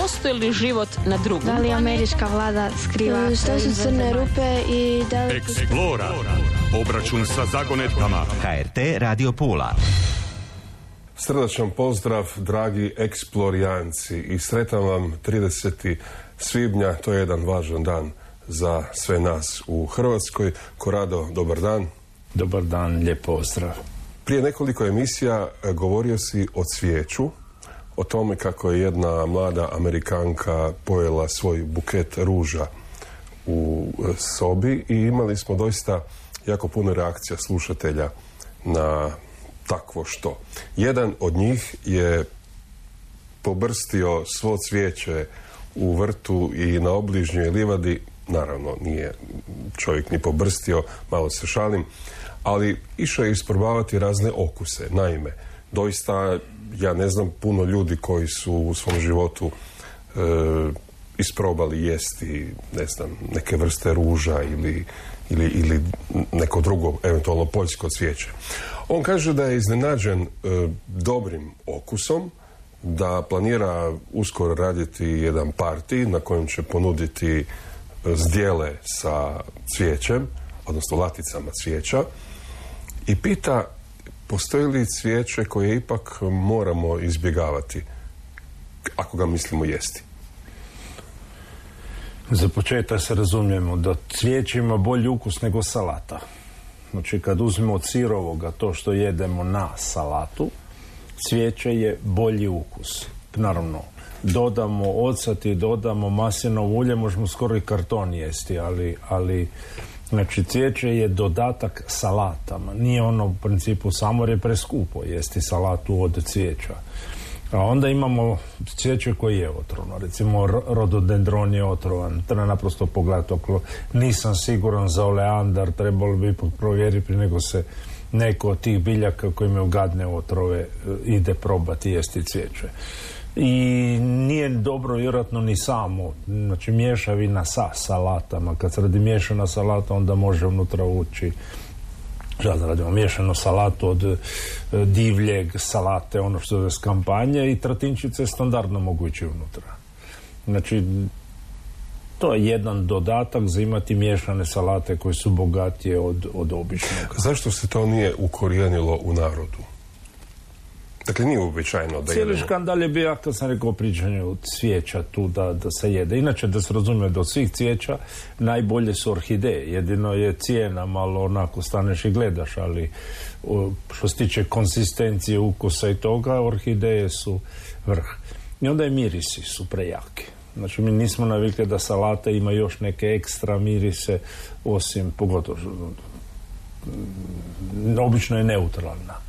postoji li život na drugom? Da li američka vlada skriva? Što su crne rupe i da li... Explora. Obračun sa zagonetkama. HRT Radio Pula. Srdačan pozdrav, dragi eksplorijanci, i sretan vam 30. svibnja, to je jedan važan dan za sve nas u Hrvatskoj. Korado, dobar dan. Dobar dan, lijep pozdrav. Prije nekoliko emisija govorio si o cvijeću, o tome kako je jedna mlada Amerikanka pojela svoj buket ruža u sobi i imali smo doista jako puno reakcija slušatelja na takvo što. Jedan od njih je pobrstio svo cvijeće u vrtu i na obližnjoj livadi. Naravno, nije čovjek ni pobrstio, malo se šalim, ali išao je isprobavati razne okuse. Naime, doista, ja ne znam puno ljudi koji su u svom životu isprobali jesti, ne znam, neke vrste ruža ili neko drugo, eventualno poljsko cvijeće. On kaže da je iznenađen dobrim okusom, da planira uskoro raditi jedan party na kojem će ponuditi zdjele sa cvijećem, odnosno laticama cvijeća, i pita postoji li cvijeće koje ipak moramo izbjegavati ako ga mislimo jesti. Za početak se razumijemo da cvijeće ima bolji ukus nego salata. Znači kad uzmemo od sirovoga to što jedemo na salatu, cvijeće je bolji ukus. Naravno, dodamo ocet i dodamo maslinovo ulje, možemo skoro i karton jesti, ali znači cvijeće je dodatak salatama. Nije ono u principu samo, jer je preskupo jesti salatu od cvijeća. A onda imamo cvijeće koje je otrovno. Recimo rododendron je otrovan. Treba naprosto pogledati okolo. Nisam siguran za oleandar, trebalo bi provjeriti prije nego se neko od tih biljaka koji imaju gadne otrove ide probati jesti cvijeće. I nije dobro vjerojatno ni samo, znači mješavina sa salatama. Kad se radi miješana salata, onda može unutra ući, da radimo miješanu salatu od divljeg salate, ono što je s kampanje, i tratinčice standardno mogu ići unutra. Znači, to je jedan dodatak za imati miješane salate koje su bogatije od običnog. Zašto se to nije ukorijenilo u narodu? Dakle, nije uobičajeno da cijeli škandal je bio, kad sam rekao o pričanju cvijeća tu da se jede. Inače, da se razumije, da od svih cvijeća najbolje su orhideje. Jedino je cijena malo onako, staneš i gledaš, ali što se tiče konsistencije, ukusa i toga, orhideje su vrh. I onda i mirisi su prejaki. Znači, mi nismo navikli da salata ima još neke ekstra mirise, osim, pogotovo, obično je neutralna.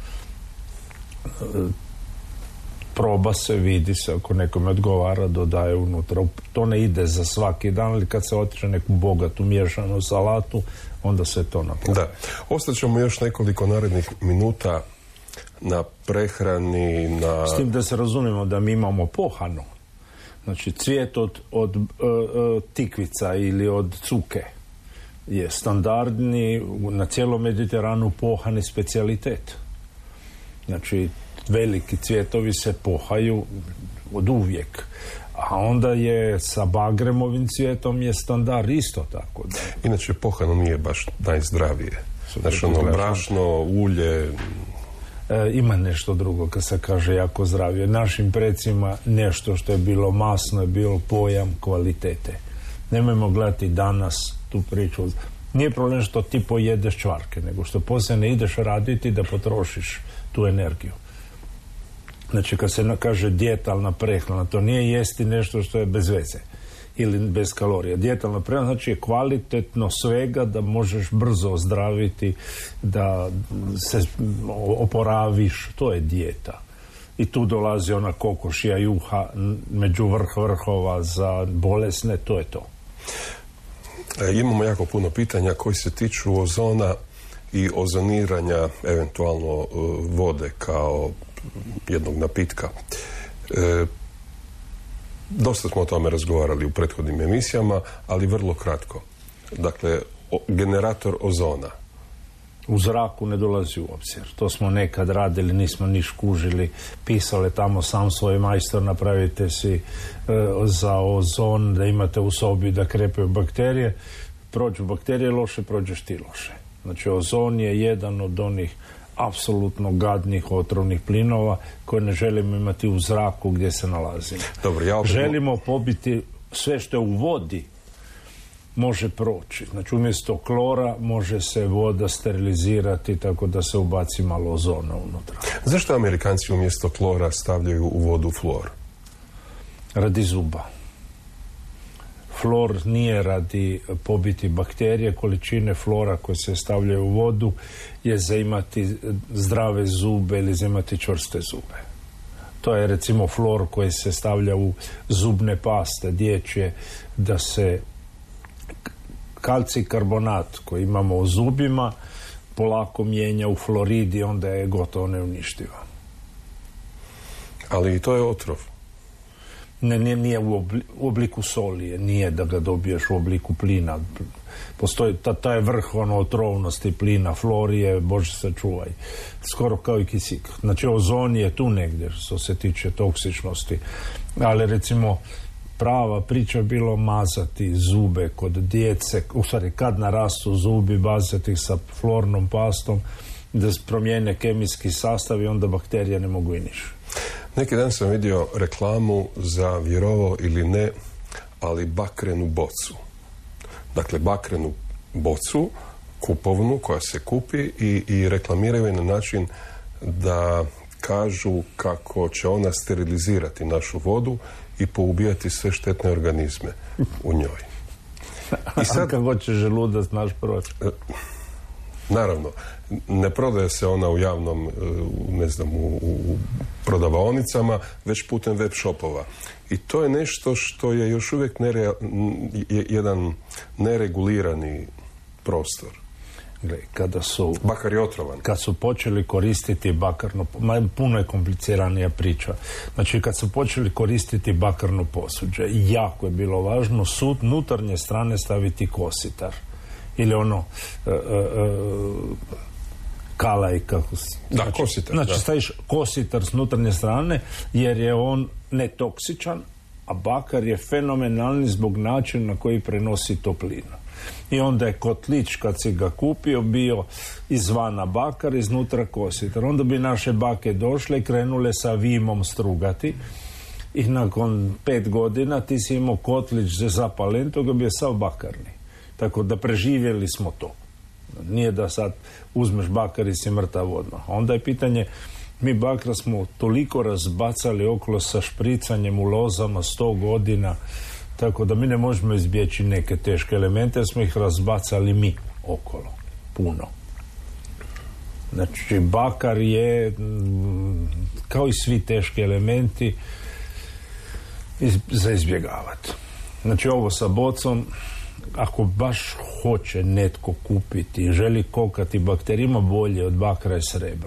Proba se, vidi se, ako nekome odgovara, dodaje unutra. To ne ide za svaki dan, ali kad se otiče neku bogatu miješanu salatu, onda se to napravi. Da. Ostaćemo još nekoliko narednih minuta na prehrani, na... S tim da se razumijemo da mi imamo pohanu. Znači, cvijet od tikvica ili od cuke je standardni, na cijelom Mediteranu pohani specijalitet. Znači, veliki cvjetovi se pohaju od uvijek. A onda je sa bagremovim cvijetom je standard isto tako. Da. Inače, pohano nije baš najzdravije. Znači, ono brašno, ulje... Ima nešto drugo kad se kaže jako zdravije. Našim precima nešto što je bilo masno je bilo pojam kvalitete. Nemojmo gledati danas tu priču. Nije problem što ti pojedeš čvarke, nego što poslije ne ideš raditi da potrošiš tu energiju. Znači, kad se kaže dijetalna prehrana, to nije jesti nešto što je bez veze ili bez kalorija. Dijetalna prehrana znači je kvalitetno svega da možeš brzo ozdraviti, da se oporaviš. To je dijeta. I tu dolazi ona kokošija juha među vrhova za bolesne, to je to. Imamo jako puno pitanja koji se tiču ozona i ozoniranja, eventualno vode kao jednog napitka. Dosta smo o tome razgovarali u prethodnim emisijama, ali vrlo kratko. Dakle, generator ozona. u zraku ne dolazi u obzir. To smo nekad radili, nismo ni škužili, pisali tamo sam svoj majstor, napravite si za ozon, da imate u sobi da krepaju bakterije. Prođu bakterije loše, prođeš ti loše. Znači ozon je jedan od onih apsolutno gadnih otrovnih plinova koje ne želimo imati u zraku gdje se nalazimo. Dobro, želimo pobiti sve što je u vodi, može proći. Znači umjesto klora može se voda sterilizirati tako da se ubaci malo ozona unutra. Zašto Amerikanci umjesto klora stavljaju u vodu fluor? Radi zuba. Flor nije radi pobiti bakterije, količine flora koje se stavljaju u vodu je za imati zdrave zube ili za imati čvrste zube. To je recimo flor koji se stavlja u zubne paste dječje, da se kalcij karbonat koji imamo u zubima polako mijenja u fluorid i onda je gotovo neuništivo. Ali i to je otrov. Nije u obliku solije, nije da ga dobiješ u obliku plina. Postoji, ta je vrh otrovnosti plina, fluorije, Bože sačuvaj, skoro kao i kisik. Znači ozon je tu negdje što se tiče toksičnosti, ali recimo prava priča je bilo mazati zube kod djece, u stvari kad narastu zubi, bazati ih sa fluornom pastom, da promijene kemijski sastav i onda bakterije ne mogu i niš. Neki dan sam vidio reklamu za, vjerovao ili ne, ali bakrenu bocu. Dakle, bakrenu bocu, kupovnu, koja se kupi i reklamiraju je na način da kažu kako će ona sterilizirati našu vodu i poubijati sve štetne organizme u njoj. I sad, kako će želudac naš proći? Naravno, ne prodaje se ona u javnom, ne znam, u prodavaonicama, već putem web shopova. I to je nešto što je još uvijek jedan neregulirani prostor. Bakar je otrovan. Kad su počeli koristiti bakarno, puno je kompliciranija priča. Znači, kad su počeli koristiti bakarno posuđe, jako je bilo važno s unutarnje strane staviti kositar. Ili kalaj, kako se... Da, kositar. Znači, staviš kositar s unutarnje strane, jer je on netoksičan, a bakar je fenomenalni zbog načina na koji prenosi toplinu. I onda je kotlić, kad si ga kupio, bio izvana bakar, iznutra kositar. Onda bi naše bake došle i krenule sa vimom strugati i nakon 5 godina ti si imao kotlić zapalen, toga bi je sav bakarni. Tako da preživjeli smo to. Nije da sad uzmeš bakar i si mrtav odmah. Onda je pitanje, mi bakra smo toliko razbacali okolo sa špricanjem u lozama 100 godina, tako da mi ne možemo izbjeći neke teške elemente, jer smo ih razbacali mi okolo. Puno. Znači, bakar je, kao i svi teški elementi, za izbjegavati. Znači, ovo sa bocom, ako baš hoće netko kupiti i želi kokati bakterijima, bolje od bakra je srebro.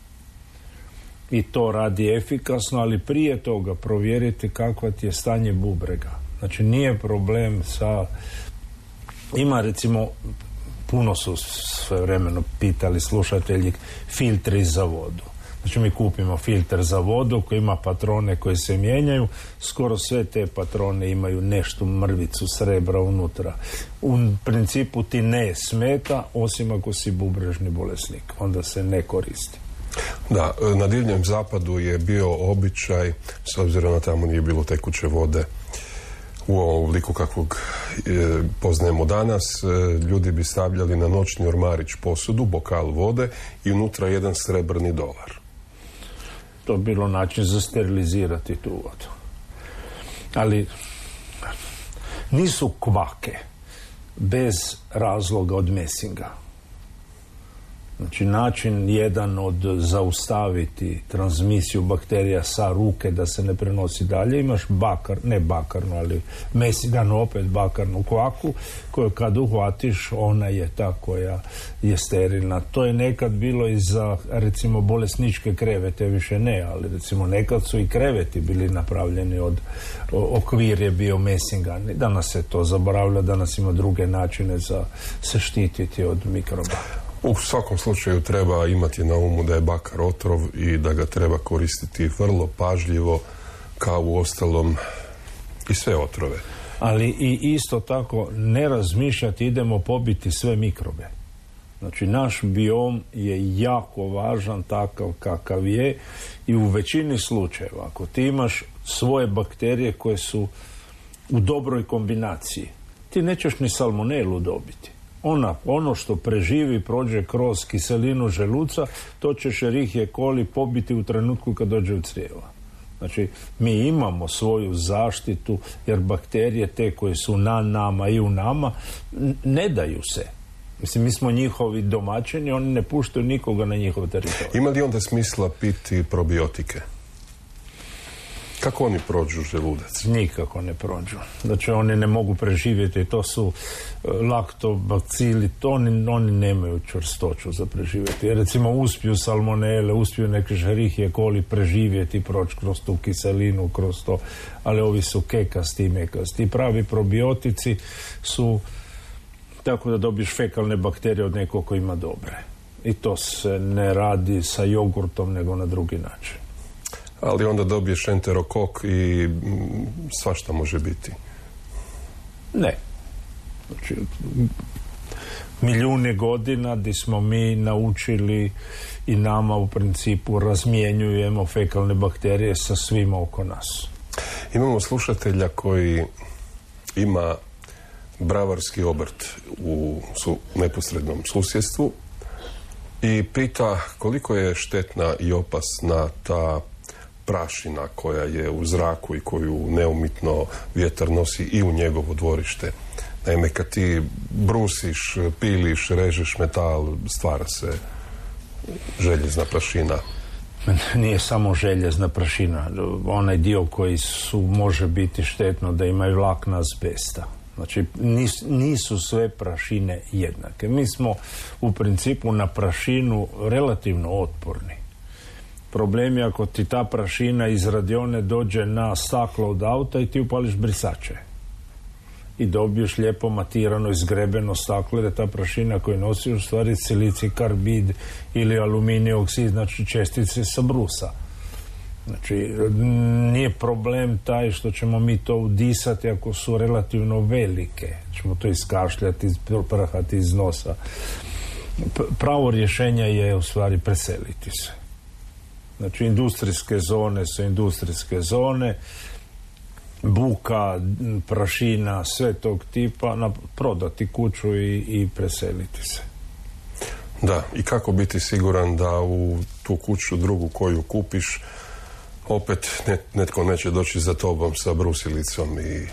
I to radi efikasno, ali prije toga provjeriti kakva ti je stanje bubrega. Znači, nije problem sa... Ima, recimo, puno su svojevremeno pitali slušatelji, filtri za vodu. Znači, mi kupimo filter za vodu koji ima patrone koje se mijenjaju. Skoro sve te patrone imaju nešto, mrvicu srebra unutra. U principu ti ne smeta, osim ako si bubrežni bolesnik. Onda se ne koristi. Da, na Divljem zapadu je bio običaj, s obzirom na tamo nije bilo tekuće vode u ovom obliku kakvog poznajemo danas, ljudi bi stavljali na noćni ormarić posudu, bokal vode i unutra jedan srebrni dolar. To je bilo način za sterilizirati tu vodu. Ali nisu kvake bez razloga od mesinga. Znači, način jedan od zaustaviti transmisiju bakterija sa ruke da se ne prenosi dalje, imaš bakar, ne bakarnu, ali mesinganu, opet bakarnu kvaku, koju kad uhvatiš, ona je ta koja je sterilna. To je nekad bilo i za, recimo, bolesničke krevete, više ne, ali recimo nekad su i kreveti bili napravljeni od, okvir je bio mesingan. Danas se to zaboravlja, danas ima druge načine za se štititi od mikroba. U svakom slučaju treba imati na umu da je bakar otrov i da ga treba koristiti vrlo pažljivo, kao u ostalom i sve otrove. Ali i isto tako ne razmišljati idemo pobiti sve mikrobe. Znači naš biom je jako važan takav kakav je i u većini slučajeva ako ti imaš svoje bakterije koje su u dobroj kombinaciji, ti nećeš ni salmonelu dobiti. Ono što preživi, prođe kroz kiselinu želuca, to će Escherichia coli pobiti u trenutku kad dođe u crijeva. Znači, mi imamo svoju zaštitu, jer bakterije te koje su na nama i u nama, ne daju se. Mislim, mi smo njihovi domaćini, oni ne puštaju nikoga na njihov teritorij. Ima li onda smisla piti probiotike? Kako oni prođu želudac? Nikako ne prođu. Znači oni ne mogu preživjeti. To su laktobacili, oni nemaju čvrstoću za preživjeti. Jer recimo uspiju salmonele, uspiju neke Escherichia coli preživjeti, proći kroz tu kiselinu, kroz to, ali ovi su kekasti i mekasti. Pravi probiotici su tako da dobiješ fekalne bakterije od nekog ko ima dobre. I to se ne radi sa jogurtom, nego na drugi način. Ali onda dobiješ enterokok i svašta može biti. Ne. Znači, milijune godina gdje smo mi naučili i nama u principu razmjenjujemo fekalne bakterije sa svima oko nas. Imamo slušatelja koji ima bravarski obrt u neposrednom susjedstvu i pita koliko je štetna i opasna ta prašina koja je u zraku i koju neumitno vjetar nosi i u njegovo dvorište. Naime, kad ti brusiš, piliš, režeš metal, stvara se željezna prašina. Nije samo željezna prašina. Onaj dio koji može biti štetno da imaju vlakna azbesta. Znači, nisu sve prašine jednake. Mi smo u principu na prašinu relativno otporni. Problem je ako ti ta prašina iz radione dođe na staklo od auta i ti upališ brisače. I dobiješ lijepo matirano, izgrebeno staklo, jer je ta prašina koju nosi u stvari silicij karbid ili aluminij oksid, znači čestice sa brusa. Znači, nije problem taj što ćemo mi to udisati ako su relativno velike. Ćemo to iskašljati, prahati iz nosa. Pravo rješenje je u stvari preseliti se. Znači, industrijske zone su industrijske zone, buka, prašina, sve tog tipa, prodati kuću i preseliti se. Da, i kako biti siguran da u tu kuću drugu koju kupiš opet netko neće doći za tobom sa brusilicom i...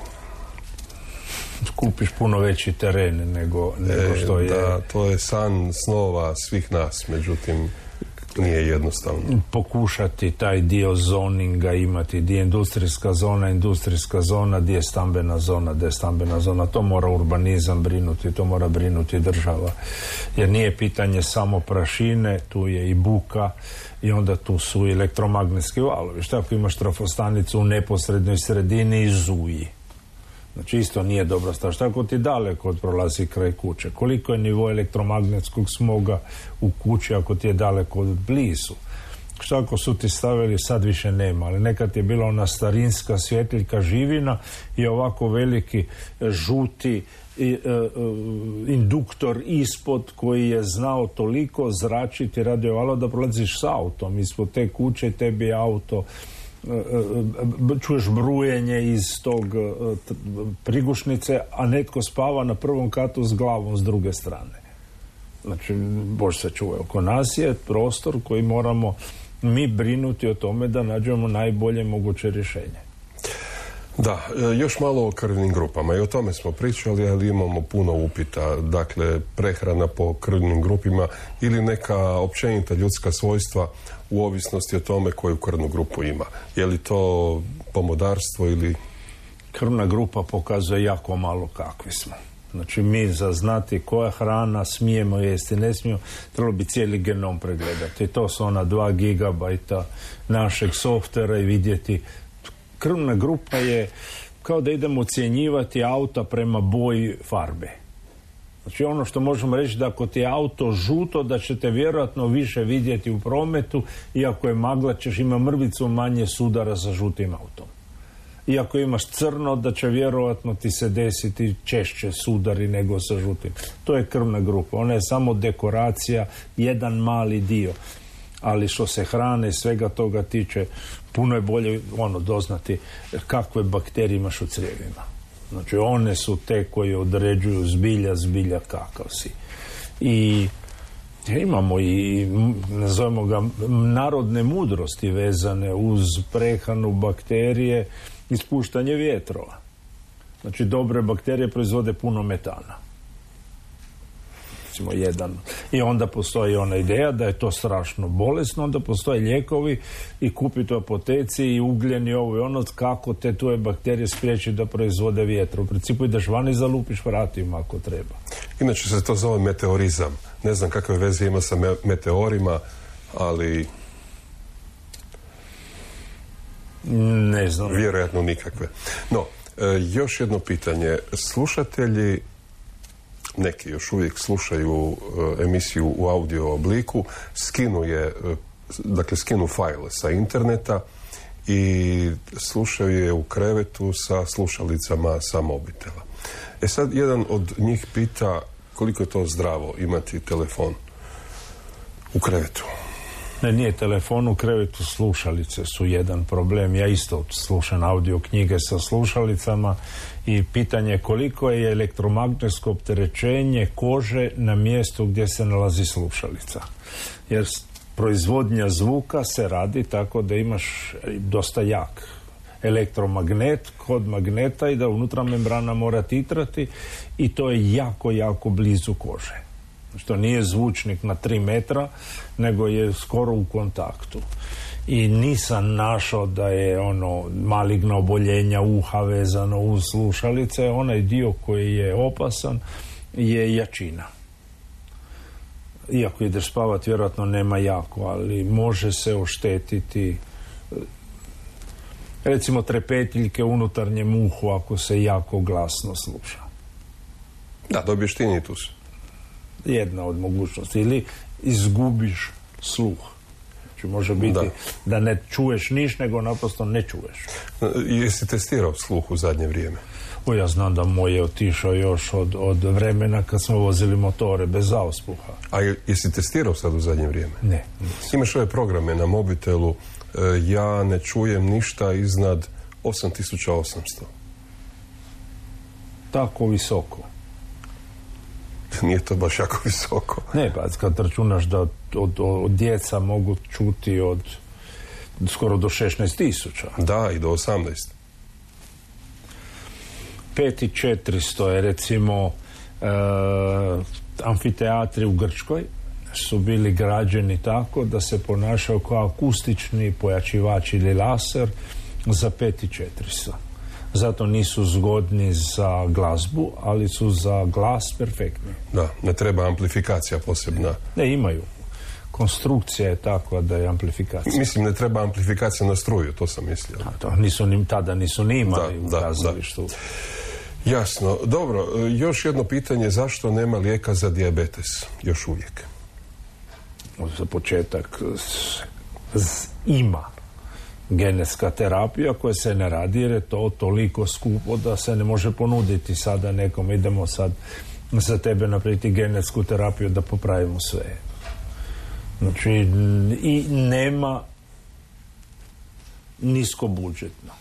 Kupiš puno veći teren nego što je... Da, to je san snova svih nas, međutim nije jednostavno. Pokušati taj dio zoninga imati, gdje je industrijska zona, gdje je stambena zona, to mora urbanizam brinuti, to mora brinuti država. Jer nije pitanje samo prašine, tu je i buka i onda tu su i elektromagnetski valovi. Šta ako imaš trafostanicu u neposrednoj sredini i zuji? Znači isto nije dobro stvar. Šta ako ti daleko prolazi kraj kuće? Koliko je nivo elektromagnetskog smoga u kući ako ti je daleko od blizu? Šta ako su ti stavili, sad više nema, ali nekad je bila ona starinska svjetiljka živina i ovako veliki žuti induktor ispod koji je znao toliko zračiti radio da prolaziš s autom ispod te kuće i tebi je auto, čuješ brujenje iz tog prigušnice, a netko spava na prvom katu s glavom s druge strane. Znači, Bože se čuje, oko nas je prostor koji moramo mi brinuti o tome da nađemo najbolje moguće rješenje. Da, još malo o krvnim grupama i o tome smo pričali, ali imamo puno upita. Dakle, prehrana po krvnim grupima ili neka općenita ljudska svojstva u ovisnosti o tome koju krvnu grupu ima. Je li to pomodarstvo ili... Krvna grupa pokazuje jako malo kakvi smo. Znači, mi za znati koja hrana smijemo jesti, ne smijemo, trebalo bi cijeli genom pregledati. To su ona 2 gigabajta našeg softvera i vidjeti. Krvna grupa je kao da idemo ocjenjivati auta prema boji farbe. Znači ono što možemo reći da ako ti je auto žuto, da ćete vjerojatno više vidjeti u prometu, i ako je magla ćeš ima mrvicu manje sudara sa žutim autom. I ako imaš crno, da će vjerojatno ti se desiti češće sudari nego sa žutim. To je krvna grupa, ona je samo dekoracija, jedan mali dio. Ali što se hrane i svega toga tiče, puno je bolje doznati kakve bakterije imaš u crijevima. Znači one su te koje određuju zbilja kakav si. I imamo i, nazovemo ga, narodne mudrosti vezane uz prehranu, bakterije, ispuštanje vjetrova. Znači dobre bakterije proizvode puno metana. Recimo jedan. I onda postoji ona ideja da je to strašno bolesno, onda postoje lijekovi i kupite u apoteci i ugljen i ovo i ono, kako te tuje bakterije spriječi da proizvode vjetra. U principu ideš van i zalupiš vratima ako treba. Inače se to zove meteorizam. Ne znam kakve veze ima sa meteorima, ali ne znam. Vjerojatno nikakve. No, još jedno pitanje. Slušatelji, neki još uvijek slušaju emisiju u audio obliku, skinu fajle sa interneta i slušaju je u krevetu sa slušalicama sa mobitela. Sad jedan od njih pita koliko je to zdravo imati telefon u krevetu. Ne, nije telefon u krevetu, slušalice su jedan problem. Ja isto slušam audio knjige sa slušalicama i pitanje je koliko je elektromagnetsko opterećenje kože na mjestu gdje se nalazi slušalica. Jer proizvodnja zvuka se radi tako da imaš dosta jak elektromagnet kod magneta i da unutra membrana mora titrati i to je jako blizu kože. Što nije zvučnik na 3 metra, nego je skoro u kontaktu. I nisam našao da je maligna oboljenja uha vezano uz slušalice. Onaj dio koji je opasan je jačina. Iako ideš spavati, vjerojatno nema jako, ali može se oštetiti recimo trepetiljke u unutarnjem uhu ako se jako glasno sluša. Da, dobiješ tinnitus. Jedna od mogućnosti. Ili izgubiš sluh. Znači može biti da ne čuješ niš, nego naprosto ne čuješ. Jesi testirao sluh u zadnje vrijeme? Ja znam da moj je otišao još od vremena kad smo vozili motore bez auspuha. A jesi testirao sad u zadnje vrijeme? Ne. Imaš ove programe na mobitelu, ja ne čujem ništa iznad 8800. Tako visoko. Nije to baš jako visoko. Ne, pa kad računaš da od djeca mogu čuti od skoro do 16.000. Da, i do 18. 5400 je recimo amfiteatri u Grčkoj su bili građeni tako da se ponašaju kao akustični pojačivač ili laser za 5400. Zato nisu zgodni za glazbu, ali su za glas perfektni. Da, ne treba amplifikacija posebna. Ne, imaju. Konstrukcija je takva da je amplifikacija. Mislim, ne treba amplifikacija na struju, to sam mislio. Tada nisu ni imali u kazalištu. Jasno. Dobro, još jedno pitanje, zašto nema lijeka za dijabetes još uvijek? Za početak ima genetska terapija koja se ne radi jer je to toliko skupo da se ne može ponuditi sada nekom. Idemo sad za tebe napraviti genetsku terapiju da popravimo sve. Znači, i nema niskobudžetno.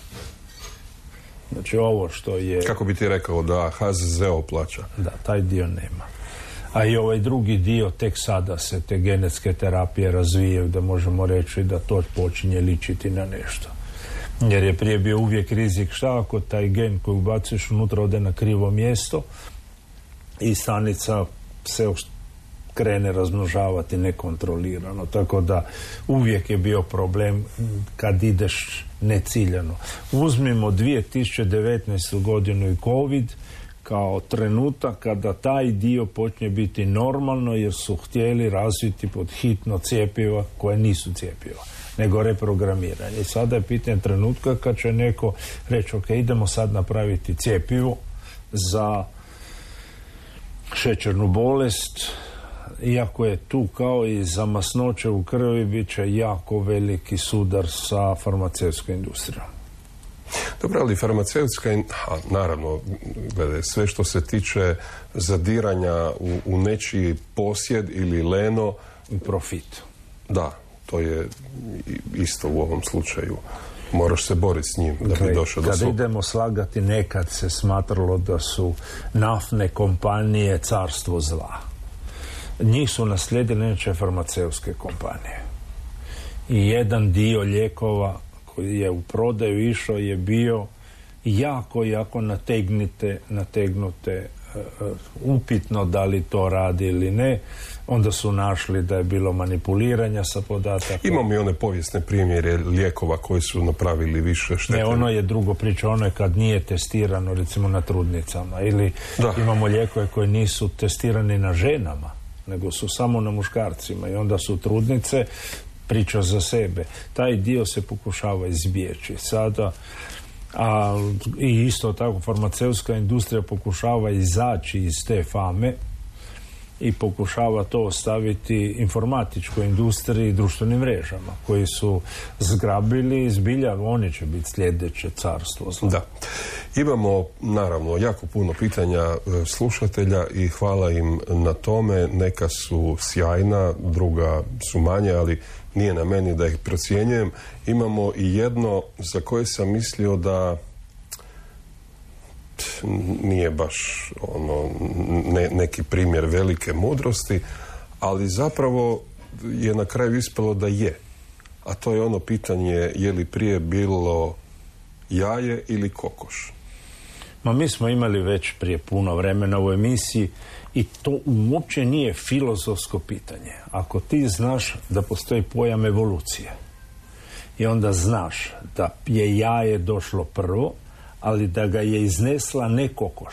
Znači, ovo što je... Kako bi ti rekao da HZZO plaća? Da, taj dio nema. A i ovaj drugi dio, tek sada se te genetske terapije razvijaju, da možemo reći da to počinje ličiti na nešto. Jer je prije bio uvijek rizik šta ako taj gen koji ubacuješ unutra ode na krivo mjesto i stanica se krene razmnožavati nekontrolirano. Tako da uvijek je bio problem kad ideš neciljano. Uzmimo 2019. godinu i COVID kao trenutak kada taj dio počne biti normalno jer su htjeli razviti pod hitno cjepiva koje nisu cjepiva, nego reprogramiranje. I sada je pitanje trenutka kad će neko reći ok, idemo sad napraviti cjepivo za šećernu bolest, iako je tu kao i za masnoće u krvi, bit će jako veliki sudar sa farmaceutskom industrijom. Dobro, ali farmaceutska, naravno, gledaj, sve što se tiče zadiranja u nečiji posjed ili leno... Profit. Da, to je isto u ovom slučaju. Moraš se boriti s njim da bi došao do Kad svog. idemo slagati, nekad se smatralo da su naftne kompanije carstvo zla. Njih su naslijedile inače farmaceutske kompanije. I jedan dio lijekova koji je u prodaju išao je bio jako nategnute, upitno da li to radi ili ne. Onda su našli da je bilo manipuliranja sa podataka. Imamo i one povijesne primjere lijekova koji su napravili više štete. Ne, ono je drugo priča, ono je kad nije testirano recimo na trudnicama ili imamo lijekove koji nisu testirani na ženama, nego su samo na muškarcima i onda su trudnice priča za sebe. Taj dio se pokušava izbjeći sada. I isto tako farmaceutska industrija pokušava izaći iz te fame i pokušava to ostaviti informatičkoj industriji i društvenim mrežama koji su zgrabili zbilja, oni će biti sljedeće carstvo. Da. Imamo naravno jako puno pitanja slušatelja i hvala im na tome. Neka su sjajna, druga su manje, ali nije na meni da ih procjenjujem. Imamo i jedno za koje sam mislio da nije baš neki primjer velike mudrosti, ali zapravo je na kraju ispalo da je. A to je ono pitanje je li prije bilo jaje ili kokoš. Mi smo imali već prije puno vremena u emisiji i to uopće nije filozofsko pitanje. Ako ti znaš da postoji pojam evolucije i onda znaš da je jaje došlo prvo, ali da ga je iznesla ne kokoš.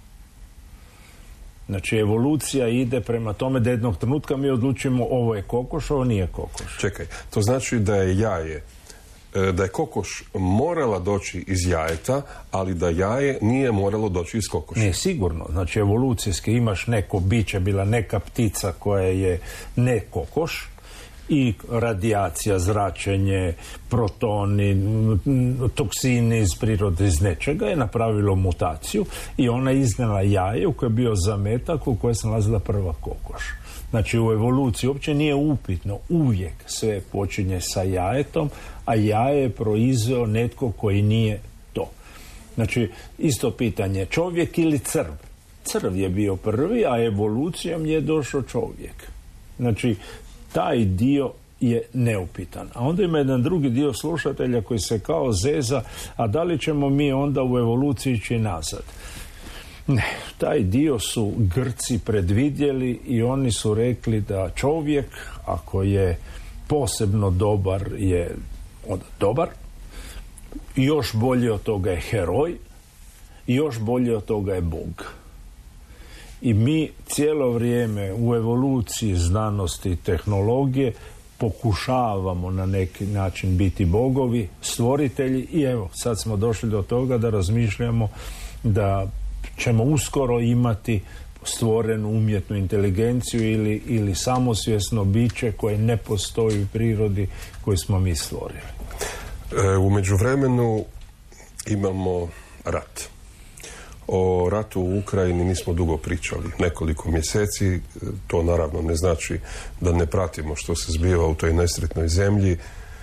Znači, evolucija ide prema tome da jednog trenutka mi odlučimo ovo je kokoš, ovo nije kokoš. Čekaj, to znači da je jaje, da je kokoš morala doći iz jajeta, ali da jaje nije moralo doći iz kokoša. Ne, sigurno. Znači, evolucijski imaš neko biće, bila neka ptica koja je ne kokoš, i radijacija, zračenje, protoni, toksini iz prirode, iz nečega je napravilo mutaciju i ona je iznijela jaje u kojoj je bio zametak u kojoj se nalazila prva kokoš. Znači u evoluciji uopće nije upitno, uvijek sve počinje sa jajetom, a jaje je proizveo netko koji nije to. Znači isto pitanje, čovjek ili crv? Crv je bio prvi, a evolucijom je došao čovjek. Znači taj dio je neupitan. A onda ima jedan drugi dio slušatelja koji se kao zeza, a da li ćemo mi onda u evoluciji ići nazad? Ne, taj dio su Grci predvidjeli i oni su rekli da čovjek, ako je posebno dobar, je onda dobar, još bolje od toga je heroj, i još bolje od toga je Bog. I mi cijelo vrijeme u evoluciji znanosti i tehnologije pokušavamo na neki način biti bogovi, stvoritelji i evo, sad smo došli do toga da razmišljamo da ćemo uskoro imati stvorenu umjetnu inteligenciju ili samosvjesno biće koje ne postoji u prirodi koju smo mi stvorili. U međuvremenu imamo rat. O ratu u Ukrajini nismo dugo pričali, nekoliko mjeseci. To naravno ne znači da ne pratimo što se zbiva u toj nesretnoj zemlji.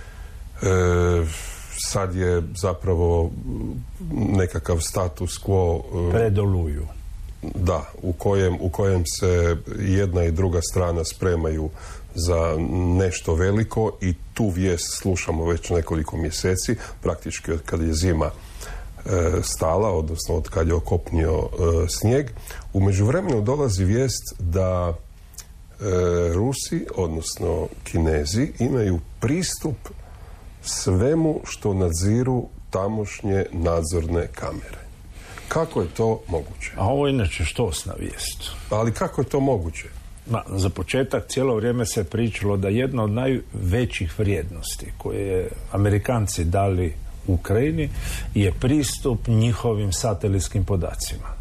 Sad je zapravo nekakav status quo predoluju. Da, u kojem se jedna i druga strana spremaju za nešto veliko i tu vijest slušamo već nekoliko mjeseci, praktički od kad je zima stala, odnosno od kad je okopnio snijeg. U međuvremenu dolazi vijest da Rusi, odnosno Kinezi, imaju pristup svemu što nadziru tamošnje nadzorne kamere. Kako je to moguće? A ovo je inače štosna vijest. Ali kako je to moguće? Za početak cijelo vrijeme se pričalo da jedna od najvećih vrijednosti koje je Amerikanci dali Ukrajini je pristup njihovim satelitskim podacima.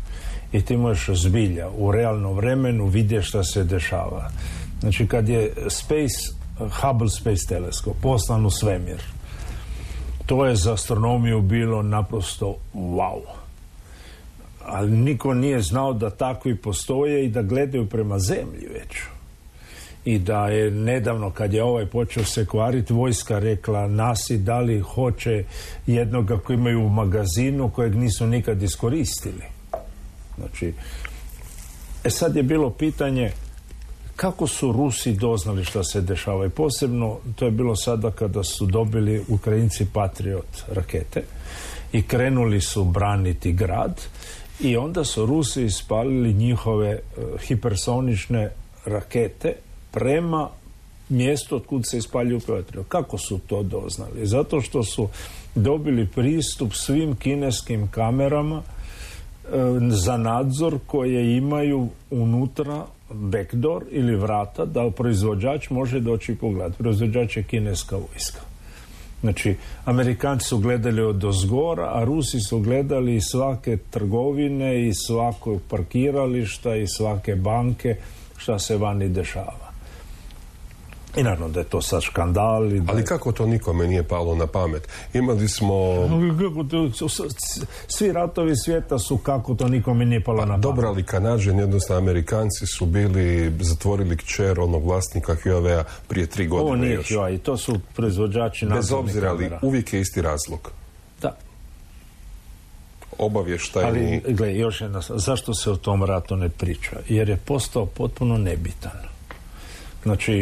i ti možeš zbilja u realnom vremenu vidjeti šta se dešava. Znači kad je Hubble Space Telescope poslan u svemir, to je za astronomiju bilo naprosto wow. Ali niko nije znao da takvi postoje i da gledaju prema zemlji već. I da je nedavno, kad je ovaj počeo se kvariti, vojska rekla NASA da li hoće jednoga koji imaju u magazinu kojeg nisu nikad iskoristili. Znači, sad je bilo pitanje kako su Rusi doznali što se dešava. I posebno to je bilo sada kada su dobili Ukrajinci Patriot rakete i krenuli su braniti grad i onda su Rusi ispalili njihove hipersonične rakete prema mjestu od kud se ispaljuju Patriot. Kako su to doznali? Zato što su dobili pristup svim kineskim kamerama za nadzor koje imaju unutra backdoor ili vrata da proizvođač može doći pogledati. Proizvođač je kineska vojska. Znači, Amerikanci su gledali od ozgora, a Rusi su gledali iz svake trgovine, iz svakog parkirališta, iz svake banke, šta se vani dešava. I naravno da je to sad škandal. Ali kako to nikome nije palo na pamet? Imali smo... Svi ratovi svijeta su kako to nikome nije palo na pamet. Dobro, ali Kanađani, odnosno Amerikanci su bili, zatvorili kćer onog vlasnika Huawei-a prije 3 godine. Ovo nije Huawei, i to su proizvođači nadzornih kamera. Bez obzira, ali uvijek je isti razlog. Da. Obavještajni... Ali, gle, još jedna, zašto se o tom ratu ne priča? Jer je postao potpuno nebitan. Znači,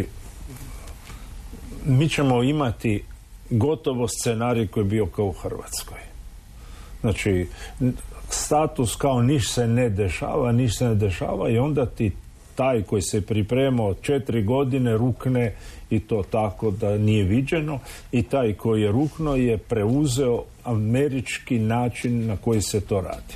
mi ćemo imati gotovo scenarij koji je bio kao u Hrvatskoj. Znači, status kao niš se ne dešava i onda ti taj koji se pripremao 4 godine rukne i to tako da nije viđeno i taj koji je rukno je preuzeo američki način na koji se to radi.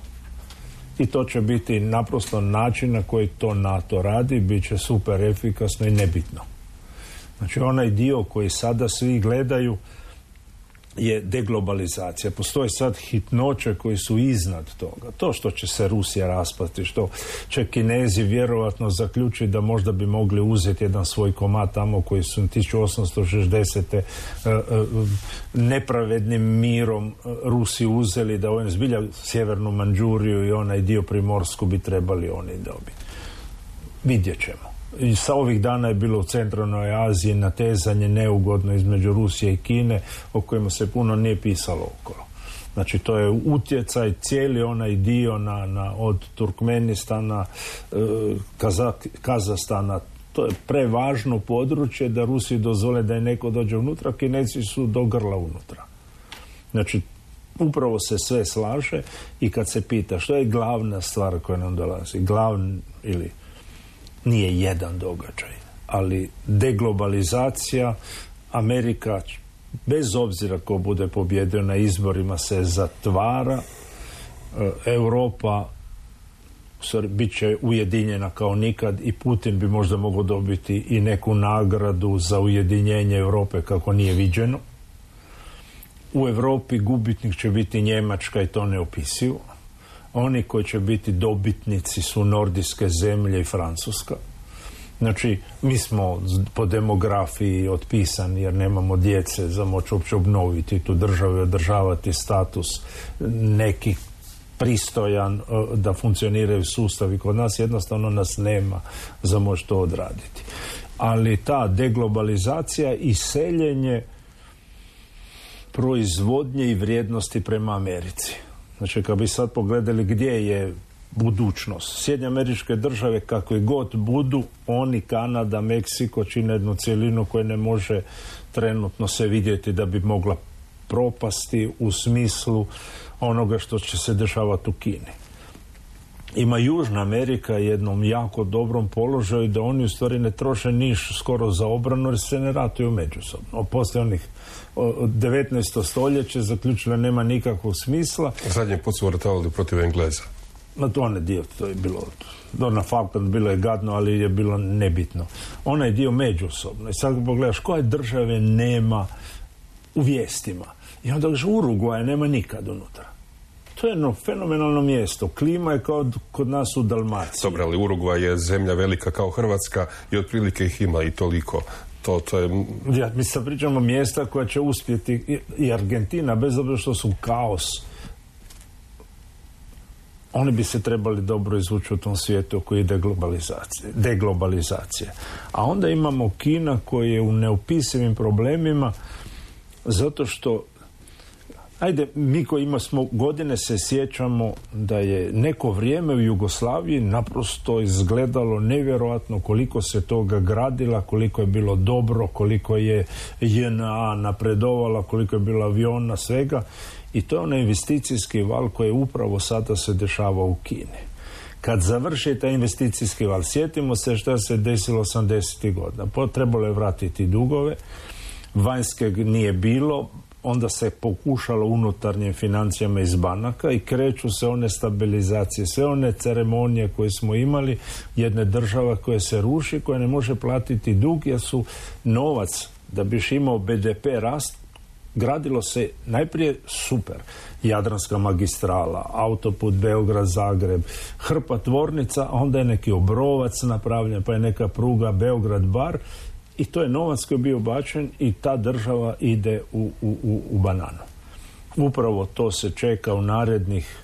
I to će biti naprosto način na koji to NATO radi, bit će super efikasno i nebitno. Znači, onaj dio koji sada svi gledaju je deglobalizacija. Postoje sad hitnoće koji su iznad toga. To što će se Rusija raspasti, što će Kinezi vjerovatno zaključiti da možda bi mogli uzeti jedan svoj komad tamo koji su 1860. Nepravednim mirom Rusi uzeli, da ovim zbilja sjevernu Mandžuriju i onaj dio primorsku bi trebali oni dobiti. Vidjet ćemo. I sa ovih dana je bilo u centralnoj Aziji natezanje neugodno između Rusije i Kine o kojima se puno nije pisalo okolo. Znači, to je utjecaj cijeli onaj dio od Turkmenistana, Kazahstana. To je prevažno područje da Rusiji dozvole da je neko dođe unutra, Kinezi su do grla unutra. Znači, upravo se sve slaže i kad se pita što je glavna stvar koja nam dolazi, ili nije jedan događaj, ali deglobalizacija, Amerika, bez obzira ko bude pobjedio na izborima, se zatvara, Europa bit će ujedinjena kao nikad i Putin bi možda mogao dobiti i neku nagradu za ujedinjenje Europe kako nije viđeno. U Europi gubitnik će biti Njemačka i to neopisivo. Oni koji će biti dobitnici su nordijske zemlje i Francuska. Znači, mi smo po demografiji otpisani jer nemamo djece za moć uopće obnoviti tu državu i održavati status neki pristojan da funkcioniraju sustavi. Kod nas jednostavno nas nema za moć to odraditi. Ali ta deglobalizacija i seljenje proizvodnje i vrijednosti prema Americi. Znači, kad bi sad pogledali gdje je budućnost. Sjedinjene Američke Države, kakve god budu, oni, Kanada, Meksiko, čine jednu cjelinu koja ne može trenutno se vidjeti da bi mogla propasti u smislu onoga što će se dešavati u Kini. Ima Južna Amerika jednom jako dobrom položaju da oni u stvari ne troše niš skoro za obranu jer se ne ratuju međusobno. Poslije onih 19. stoljeće zaključila nema nikakvog smisla. Zadnji put su ratavali protiv Engleza. No to onaj dio, to je bilo na Falkland bilo je gadno, ali je bilo nebitno. Onaj dio međusobno. I sad pogledaš koje države nema u vijestima. I onda Urugvaja nema nikad unutra. To je jedno fenomenalno mjesto. Klima je kao kod nas u Dalmaciji. Dobro, ali Urugvaj je zemlja velika kao Hrvatska i otprilike ih ima i toliko. To je... Ja, mi sad pričamo mjesta koja će uspjeti i Argentina, bez obzira što su kaos. Oni bi se trebali dobro izvući u tom svijetu oko deglobalizacije. A onda imamo Kina koji je u neopisivim problemima zato što ajde, mi koji smo godine se sjećamo da je neko vrijeme u Jugoslaviji naprosto izgledalo nevjerojatno koliko se toga gradila, koliko je bilo dobro, koliko je JNA napredovala, koliko je bilo aviona, svega. I to je onaj investicijski val koji upravo sada se dešava u Kini. Kad završi taj investicijski val, sjetimo se što se desilo 80. godina. Trebalo je vratiti dugove, vanjskeg nije bilo, onda se pokušalo unutarnjim financijama iz banaka i kreću se one stabilizacije, sve one ceremonije koje smo imali, jedne države koje se ruši, koja ne može platiti dug jer su novac, da biš imao BDP rast, gradilo se najprije super. Jadranska magistrala, autoput Beograd-Zagreb, hrpa tvornica, a onda je neki Obrovac napravljen, pa je neka pruga Beograd-Bar i to je novac koji je bio bačen i ta država ide u bananu. Upravo to se čeka u narednih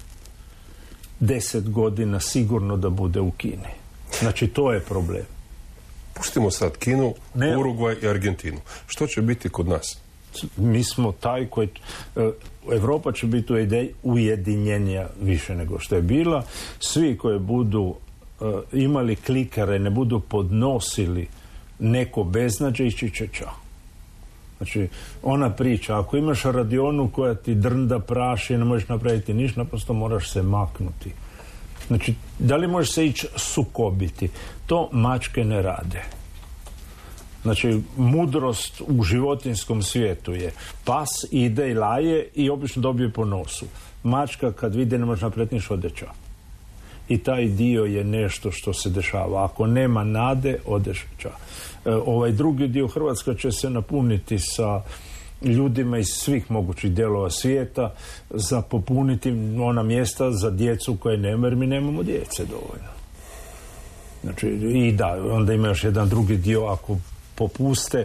10 godina sigurno da bude u Kini. Znači to je problem. Pustimo sad Kinu, Urugvaj i Argentinu. Što će biti kod nas? Mi smo taj koji... Europa će biti ujedinjenija više nego što je bila. Svi koji budu imali klikare, ne budu podnosili neko beznađe, ići će čao. Znači, ona priča, ako imaš radionu koja ti drnda, praši, ne možeš napraviti ništa, naprosto moraš se maknuti. Znači, da li možeš se ići sukobiti? To mačke ne rade. Znači, mudrost u životinjskom svijetu je pas ide i laje i obično dobije po nosu. Mačka kad vide ne može napraviti ništa, ode čao. I taj dio je nešto što se dešava. Ako nema nade, odeš čao. Ovaj drugi dio Hrvatska će se napuniti sa ljudima iz svih mogućih dijelova svijeta za popuniti ona mjesta za djecu koje nema, jer mi nemamo djece dovoljno. Znači, i da, onda ima još jedan drugi dio, ako popuste,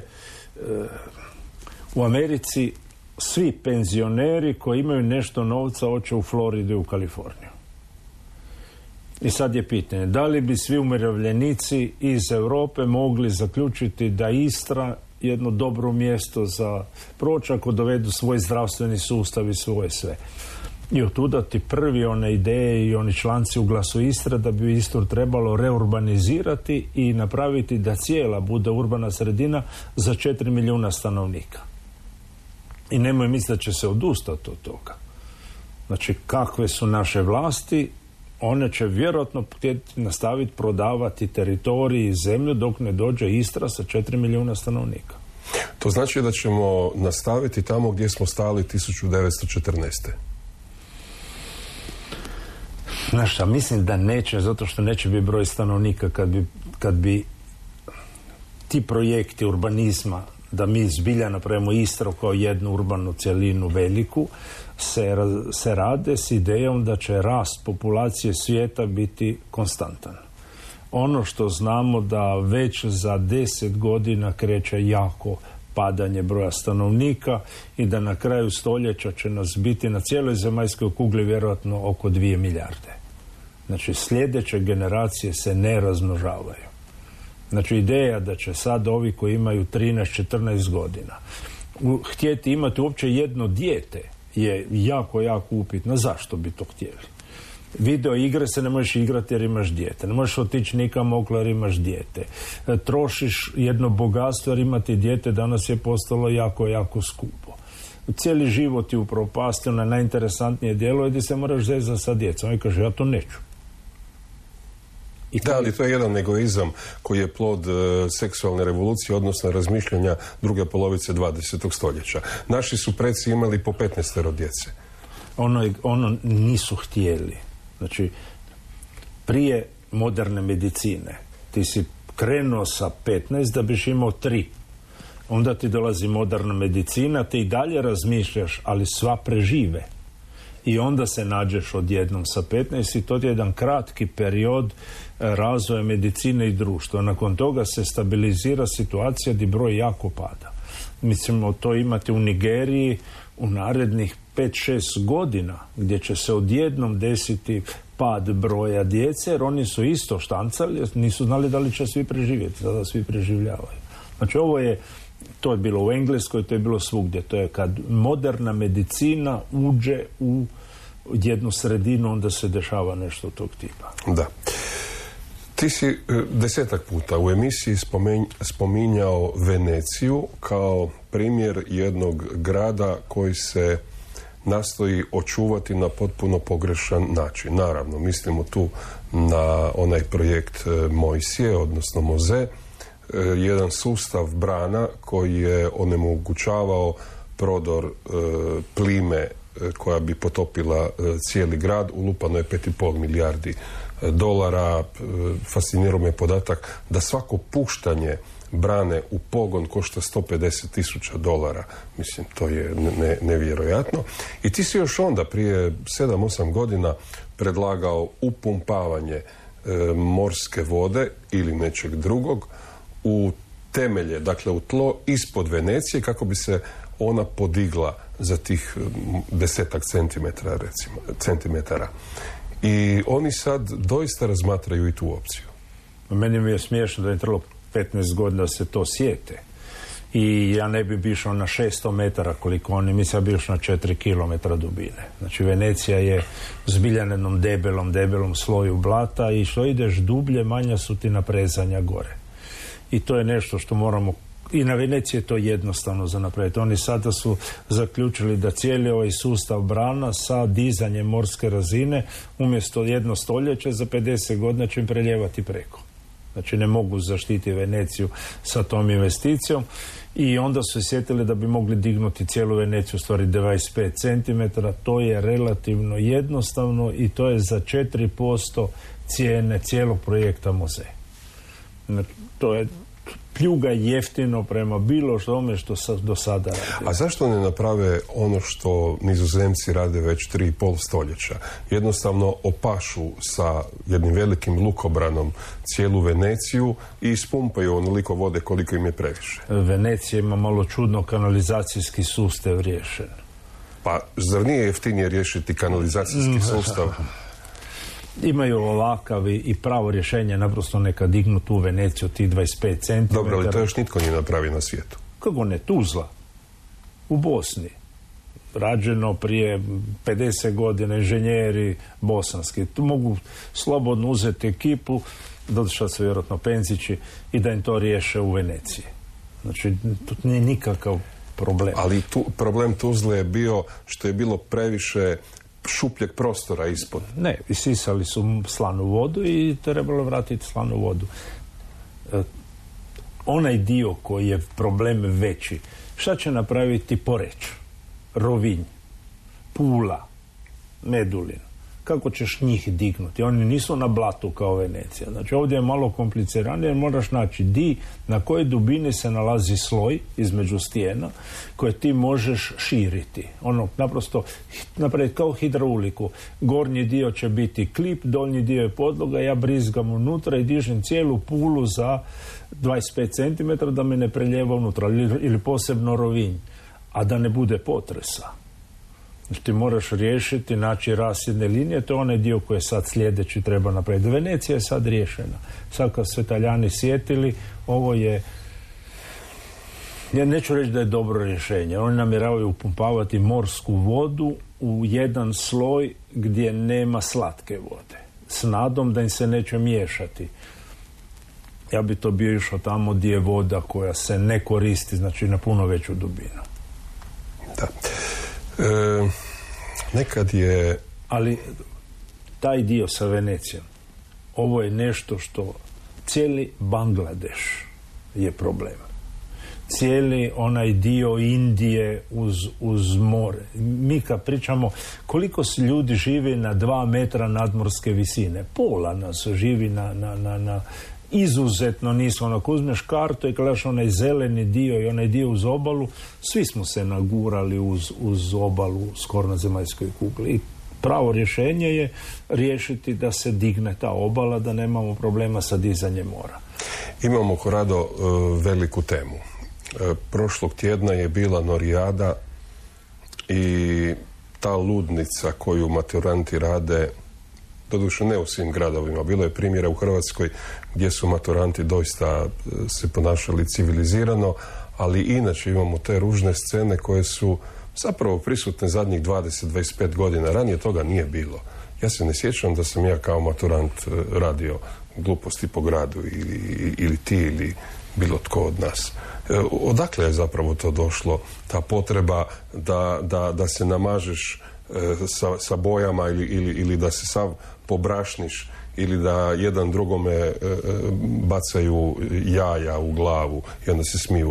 u Americi svi penzioneri koji imaju nešto novca hoće u Floridu i u Kaliforniju. I sad je pitanje, da li bi svi umirovljenici iz Europe mogli zaključiti da Istra jedno dobro mjesto za proći ako dovedu svoj zdravstveni sustav i svoje sve. I otuda ti prvi one ideje i oni članci u Glasu Istre da bi Istru trebalo reurbanizirati i napraviti da cijela bude urbana sredina za 4 milijuna stanovnika. I nemoj misliti da će se odustati od toga. Znači, kakve su naše vlasti, one će vjerojatno nastaviti prodavati teritorij i zemlju dok ne dođe Istra sa 4 milijuna stanovnika. To znači da ćemo nastaviti tamo gdje smo stali 1914. Znaš šta, mislim da neće, zato što neće biti broj stanovnika kad bi ti projekti urbanizma, da mi zbilja napravimo Istru kao jednu urbanu cjelinu veliku, se rade s idejom da će rast populacije svijeta biti konstantan. Ono što znamo da već za 10 godina kreće jako padanje broja stanovnika i da na kraju stoljeća će nas biti na cijeloj zemaljskoj kugli vjerojatno oko 2 milijarde. Znači, sljedeće generacije se ne razmnožavaju. Znači, ideja da će sad ovi koji imaju 13-14 godina htjeti imati uopće jedno dijete je jako, jako upitno. Zašto bi to htjeli? Video igre se ne možeš igrati jer imaš dijete. Ne možeš otići nikamo jer imaš dijete. Trošiš jedno bogatstvo jer imati dijete danas je postalo jako, jako skupo. Cijeli život je upropastio na najinteresantnije djelo gdje se moraš zezati sa djecom. I kaže, ja to neću. Da, ali to je jedan egoizam koji je plod seksualne revolucije, odnosno razmišljanja druge polovice 20. stoljeća. Naši su preci imali po 15 djece. Ono nisu htjeli. Znači, prije moderne medicine ti si krenuo sa 15 da biš imao 3. Onda ti dolazi moderna medicina, ti i dalje razmišljaš, ali sva prežive. I onda se nađeš odjednom sa 15 i to je jedan kratki period razvoja medicine i društva. Nakon toga se stabilizira situacija gdje broj jako pada. Mislimo to imati u Nigeriji u narednih 5-6 godina gdje će se odjednom desiti pad broja djece, jer oni su isto štancali, nisu znali da li će svi preživjeti, sada svi preživljavaju. Znači to je bilo u Engleskoj, to je bilo svugdje. To je kad moderna medicina uđe u jednu sredinu, onda se dešava nešto tog tipa. Da. Ti si 10 puta u emisiji spominjao Veneciju kao primjer jednog grada koji se nastoji očuvati na potpuno pogrešan način. Naravno, mislimo tu na onaj projekt Mojsije, odnosno Moze, jedan sustav brana koji je onemogućavao prodor plime koja bi potopila cijeli grad. Ulupano je 5,5 milijardi dolara. Fascinirao me podatak da svako puštanje brane u pogon košta $150,000. Mislim, to je nevjerojatno. I ti si još onda, prije 7-8 godina, predlagao upumpavanje morske vode ili nečeg drugog u temelje, dakle u tlo ispod Venecije, kako bi se ona podigla za tih 10 centimetara. I oni sad doista razmatraju i tu opciju. Meni mi je smiješno da je trebalo 15 godina da se to sjete. I ja ne bi išao na 600 metara koliko oni, mislim bi išao na 4 km dubine. Znači Venecija je zbilja na jednom debelom sloju blata i što ideš dublje, manja su ti naprezanja gore. I to je nešto što moramo, i na Veneciji je to jednostavno za napraviti. Oni sada su zaključili da cijeli ovaj sustav brana sa dizanjem morske razine umjesto 1 stoljeće za 50 godina će im preljevati preko. Znači ne mogu zaštiti Veneciju sa tom investicijom i onda su se sjetili da bi mogli dignuti cijelu Veneciju, u stvari 25 cm. To je relativno jednostavno i to je za 4% cijene cijelog projekta Moze. To je pljuga jeftino prema bilo tome što do sada radi. A zašto ne naprave ono što Nizozemci rade već 3,5 stoljeća? Jednostavno opašu sa jednim velikim lukobranom cijelu Veneciju i ispumpaju onoliko vode koliko im je previše. Venecija ima malo čudno kanalizacijski sustav riješen. Pa zar nije jeftinije riješiti kanalizacijski sustav? Imaju ovakav i pravo rješenje, naprosto neka dignu tu Veneciju tih 25 cm. Dobro, ali to još nitko nije napravi na svijetu. Kako ne? Tuzla. U Bosni. Rađeno prije 50 godina, inženjeri bosanski. Tu mogu slobodno uzeti ekipu, došli su vjerojatno Penzići, i da im to riješe u Veneciji. Znači, tu nije nikakav problem. Ali problem Tuzle je bio što je bilo previše šupljeg prostora ispod. Ne, isisali su slanu vodu i trebalo vratiti slanu vodu. Onaj dio koji je problem veći, šta će napraviti Poreč, Rovinj, Pula, Medulin? Kako ćeš njih dignuti? Oni nisu na blatu kao Venecija. Znači ovdje je malo kompliciranije, jer moraš naći na kojoj dubini se nalazi sloj između stijena koje ti možeš širiti. Ono, naprosto napraviti kao hidrauliku. Gornji dio će biti klip, donji dio je podloga, ja brizgam unutra i dižem cijelu Pulu za 25 cm da me ne preljeva unutra, ili posebno Rovinj, a da ne bude potresa. Ti moraš riješiti, naći rasjedne linije, to je onaj dio koji je sad sljedeći treba napraviti. Venecija je sad riješena. Sad kad su Italijani sjetili, ovo je, ja neću reći da je dobro rješenje. Oni namjeravaju upumpavati morsku vodu u jedan sloj gdje nema slatke vode, s nadom da im se neće miješati. Ja bi to bio išao tamo gdje je voda koja se ne koristi, znači na puno veću dubinu. Da. Nekad je... Ali taj dio sa Venecijom, ovo je nešto što cijeli Bangladeš je problem. Cijeli onaj dio Indije uz more. Mi kad pričamo koliko ljudi živi na 2 metra nadmorske visine, pola nas živi na izuzetno nisko. Ako uzmeš kartu i gledaš onaj zeleni dio i onaj dio uz obalu, svi smo se nagurali uz obalu skoro na zemaljskoj kugli. I Pravo rješenje je riješiti da se digne ta obala, da nemamo problema sa dizanjem mora. Imamo, Korado, veliku temu. Prošlog tjedna je bila Norijada i ta ludnica koju maturanti rade, doduše ne u svim gradovima, bilo je primjera u Hrvatskoj gdje su maturanti doista se ponašali civilizirano, ali inače imamo te ružne scene koje su zapravo prisutne zadnjih 20-25 godina. Ranije toga nije bilo. Ja se ne sjećam da sam ja kao maturant radio gluposti po gradu ili ti ili bilo tko od nas. Odakle je zapravo to došlo, ta potreba da se namažeš sa bojama ili da se sav pobrašniš ili da jedan drugome bacaju jaja u glavu i onda se smiju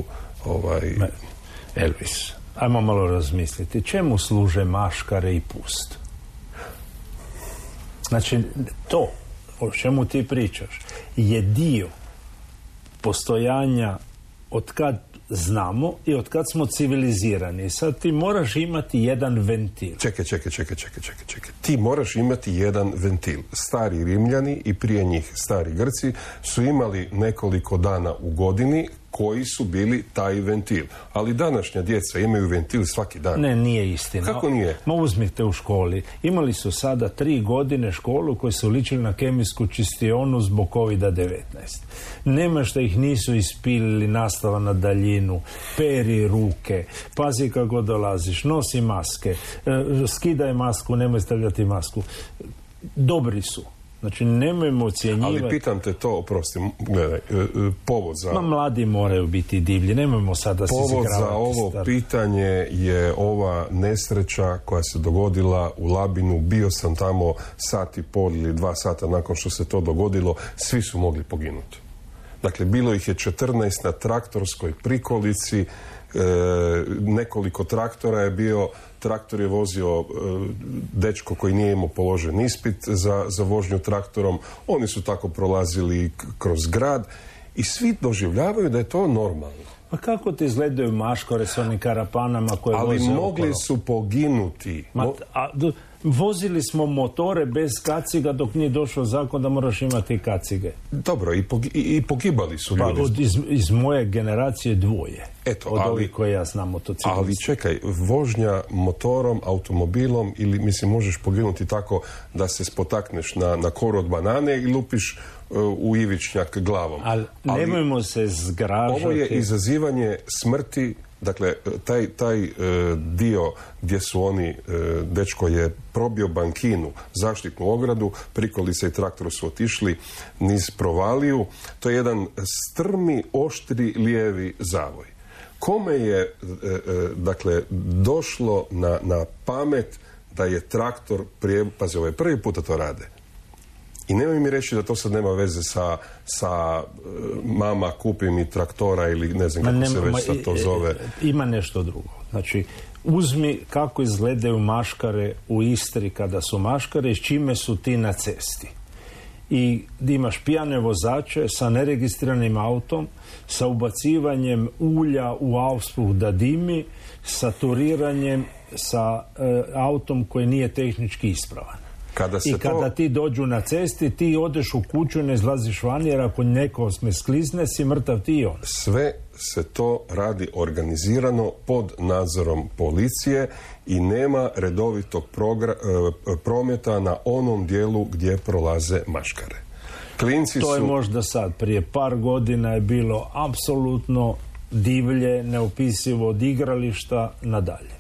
Elvis, ajmo malo razmisliti. Čemu služe maškare i pust? Znači, to o čemu ti pričaš je dio postojanja od kad znamo i od kad smo civilizirani. Sad ti moraš imati jedan ventil. Čekaj. Ti moraš imati jedan ventil. Stari Rimljani i prije njih stari Grci su imali nekoliko dana u godini koji su bili taj ventil. Ali današnja djeca imaju ventil svaki dan. Ne, nije istina. Kako nije? Ma uzmite u školi. Imali su sada 3 godine školu koji su ličili na kemijsku čistionu zbog COVID-19. Nema što ih nisu ispilili, nastava na daljinu, peri ruke, pazi kako dolaziš, nosi maske, skidaj masku, nemoj stavljati masku. Dobri su. Znači, nemojmo ocjenjivati... Ali pitam te to, oprosti, gledaj, povod za... Mladi moraju biti divlji, nemojmo sada se izigravati. Povod za ovo pitanje je ova nesreća koja se dogodila u Labinu. Bio sam tamo 1,5 ili 2 sata nakon što se to dogodilo. Svi su mogli poginuti. Dakle, bilo ih je 14 na traktorskoj prikolici, nekoliko traktora je bio, traktor je vozio dečko koji nije imao položen ispit za vožnju traktorom, oni su tako prolazili kroz grad i svi doživljavaju da je to normalno. Pa kako ti izgledaju maškore s onim karapanama koje voze okolo? Ali mogli su poginuti. Vozili smo motore bez kaciga dok nije došao zakon da moraš imati kacige. Dobro, i pogibali su ljudi. Iz moje generacije 2. Eto, od ovih koje ja znam motociklisti. Ali čekaj, vožnja motorom, automobilom ili mislim možeš poginuti tako da se spotakneš na koru od banane i lupiš u ivičnjak glavom. Ali nemojmo se zgražati. Ovo je izazivanje smrti. Dakle, taj dio gdje su oni, dečko je probio bankinu, zaštitnu ogradu, prikolica i traktor su otišli niz provaliju. To je jedan strmi, oštri, lijevi zavoj. Kome je, dakle, došlo na pamet da je traktor, pazi, ovo je prvi puta to rade. I nemoj mi reći da to sad nema veze sa mama kupi mi traktora ili ne znam kako se već sad to zove. Ima nešto drugo. Znači, uzmi kako izgledaju maškare u Istri kada su maškare i s čime su ti na cesti. I imaš pijane vozače sa neregistriranim autom, sa ubacivanjem ulja u auspuh da dimi, sa turiranjem sa autom koji nije tehnički ispravan. Kada ti dođu na cesti, ti odeš u kuću i ne izlaziš van, jer ako neko me sklizne, si mrtav ti i on. Sve se to radi organizirano pod nadzorom policije i nema redovitog prometa na onom dijelu gdje prolaze maškare. To je možda sad. Prije par godina je bilo apsolutno divlje, neopisivo od igrališta nadalje.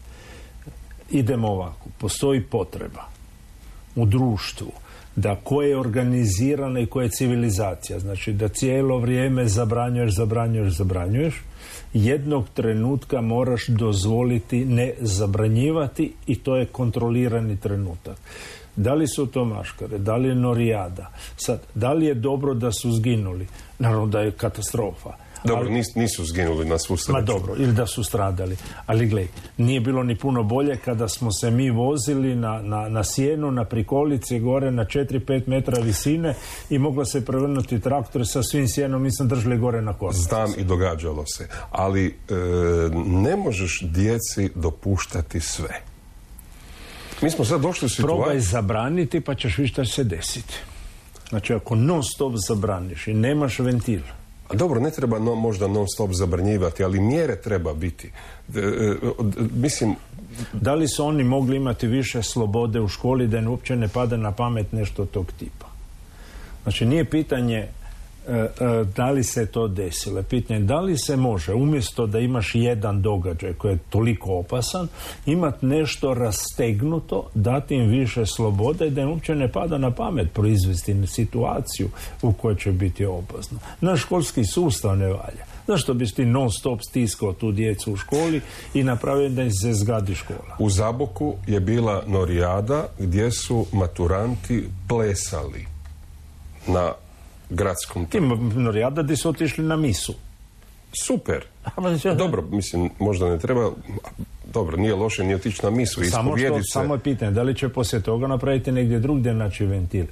Idemo ovako. Postoji potreba u društvu da koje je organizirana i koja je civilizacija, znači da cijelo vrijeme zabranjuješ, jednog trenutka moraš dozvoliti ne zabranjivati i to je kontrolirani trenutak. Da li su to maškare, da li je Norijada, sad, da li je dobro da su zginuli? Naravno da je katastrofa. Dobro, nisu zginuli na svu sreću. Ma dobro, ili da su stradali. Ali gledaj, nije bilo ni puno bolje kada smo se mi vozili na sjenu, na prikolici, gore na 4-5 metra visine i moglo se prevrnuti traktor sa svim sjenom, mi smo držali gore na kornicu. Znam i događalo se. Ali ne možeš djeci dopuštati sve. Mi smo sad došli u situaciju... Probaj zabraniti pa ćeš vidjeti šta će se desiti. Znači, ako non stop zabraniš i nemaš ventil. A dobro, ne treba možda non stop zabranjivati, ali mjere treba biti. Mislim... Da li su oni mogli imati više slobode u školi da im uopće ne pada na pamet nešto tog tipa? Znači, nije pitanje da li se to desilo. Pitanje da li se može, umjesto da imaš jedan događaj koji je toliko opasan, imati nešto rastegnuto, dati im više slobode i da im uopće ne pada na pamet proizvesti situaciju u kojoj će biti opasno. Naš školski sustav ne valja. Zašto bi ti non stop stiskao tu djecu u školi i napravio da im se zgadi škola? U Zaboku je bila norijada gdje su maturanti plesali na gradskom trgu. Norijada gdje su otišli na misu. Super. Dobro, mislim, možda ne treba... Dobro, nije loše ni otići na misu i ispovijediti se. Samo je pitanje, da li će poslije toga napraviti negdje drugdje naći ventil?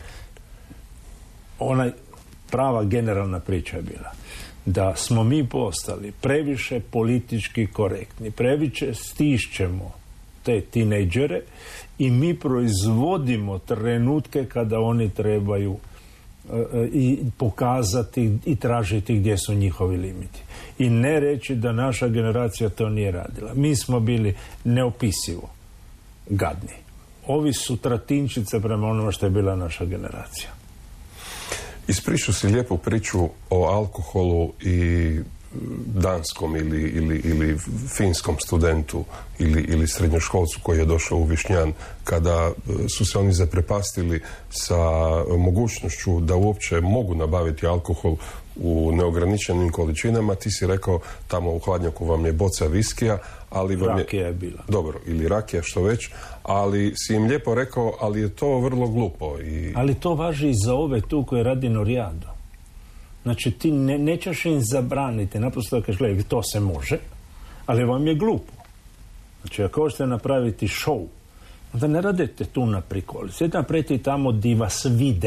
Ona prava generalna priča je bila da smo mi postali previše politički korektni, previše stišćemo te tinejdžere i mi proizvodimo trenutke kada oni trebaju i pokazati i tražiti gdje su njihovi limiti. I ne reći da naša generacija to nije radila. Mi smo bili neopisivo gadni. Ovi su tratinčice prema onome što je bila naša generacija. Ispričao si lijepu priču o alkoholu i danskom ili finskom studentu ili srednjoškolcu koji je došao u Višnjan, kada su se oni zaprepastili sa mogućnošću da uopće mogu nabaviti alkohol u neograničenim količinama. Ti si rekao, tamo u hladnjaku vam je boca viskija, ali vam je... Rakija je bila. Dobro, ili rakija, što već, ali si im lijepo rekao, ali je to vrlo glupo. Ali to važi i za ove tu koje radi norijadu. Znači, ti nećeš im zabraniti, naprosto da kažeš, gledaj, to se može, ali vam je glupo. Znači, ako hoćete napraviti show, onda ne radite tu na prikoli. Sjeti napraviti tamo di vas vide.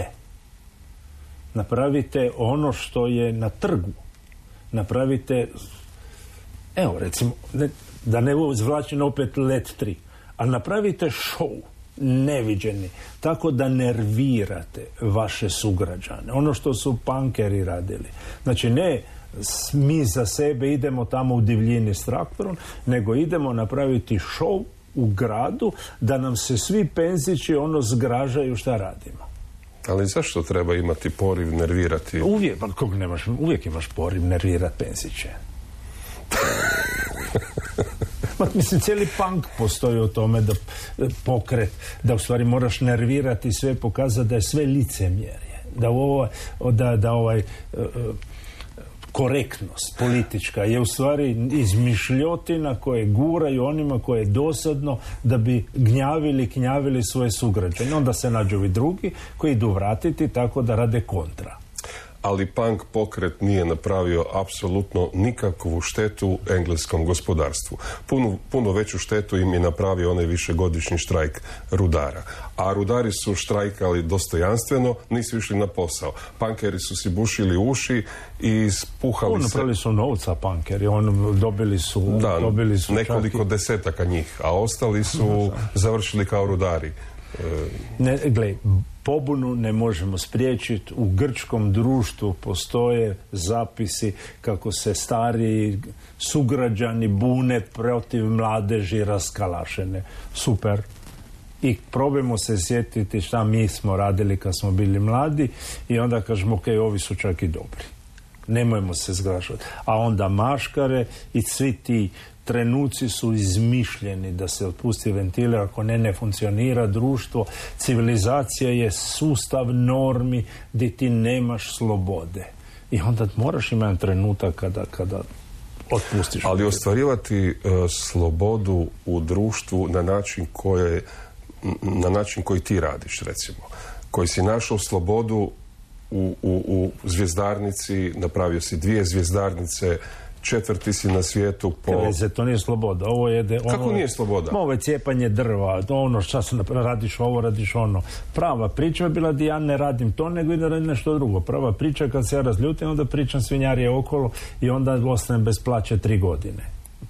Napravite ono što je na trgu. Napravite, evo, recimo, da ne zvlačim opet Let 3, ali napravite show neviđeni, tako da nervirate vaše sugrađane. Ono što su punkeri radili. Znači, ne mi za sebe idemo tamo u divljini s traktorom, nego idemo napraviti show u gradu da nam se svi penzići zgražaju šta radimo. Ali zašto treba imati poriv nervirati? Uvijek imaš poriv nervirati penziće. Mislim, cijeli punk postoji o tome da pokret, da u stvari moraš nervirati sve, pokazati da je sve licemjerje, da korektnost politička je u stvari izmišljotina koje guraju onima koje je dosadno da bi knjavili svoje sugrađane. Onda se nađu i drugi koji idu vratiti tako da rade kontra. Ali punk pokret nije napravio apsolutno nikakvu štetu engleskom gospodarstvu. Puno veću štetu im je napravio onaj višegodišnji štrajk rudara. A rudari su štrajkali dostojanstveno, nisu išli na posao. Punkeri su si bušili uši i spuhali se... Napravili su novca punkeri, dobili su nekoliko desetaka njih, a ostali su završili kao rudari. Pobunu ne možemo spriječiti. U grčkom društvu postoje zapisi kako se stariji sugrađani bune protiv mladeži raskalašene. Super. I probajmo se sjetiti šta mi smo radili kad smo bili mladi i onda kažemo, ok, ovi su čak i dobri. Nemojmo se zgražati. A onda maškare i svi ti trenuci su izmišljeni da se otpusti ventile, ako ne funkcionira društvo. Civilizacija je sustav normi gdje ti nemaš slobode. I onda moraš imati trenutak kada otpustiš. Ali ostvarivati slobodu u društvu na način koji ti radiš, recimo. Koji si našao slobodu u zvjezdarnici, napravio si 2 zvjezdarnice, 4. si na svijetu po... To nije sloboda. Kako nije sloboda? Ovo je cijepanje drva, šta se radiš ovo, radiš ono. Prava priča je bila da ja ne radim to, nego i da radim nešto drugo. Prava priča je kad se ja razljutim, onda pričam svinjarije okolo i onda ostanem bez plaće 3 godine.